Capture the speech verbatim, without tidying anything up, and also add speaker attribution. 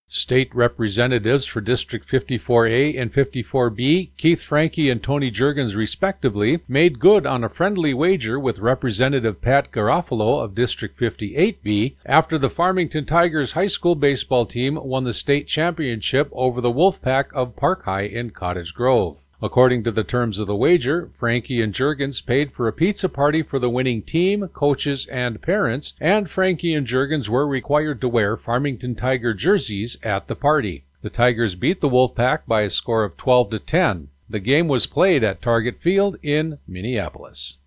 Speaker 1: State representatives for District fifty-four A and fifty-four B, Keith Franke and Tony Jurgens respectively, made good on a friendly wager with Representative Pat Garofalo of District fifty-eight B after the Farmington Tigers high school baseball team won the state championship over the Wolfpack of Park High in Cottage Grove. According to the terms of the wager, Franke and Jurgens paid for a pizza party for the winning team, coaches, and parents, and Franke and Jurgens were required to wear Farmington Tiger jerseys at the party. The Tigers beat the Wolfpack by a score of twelve to ten. The game was played at Target Field in Minneapolis.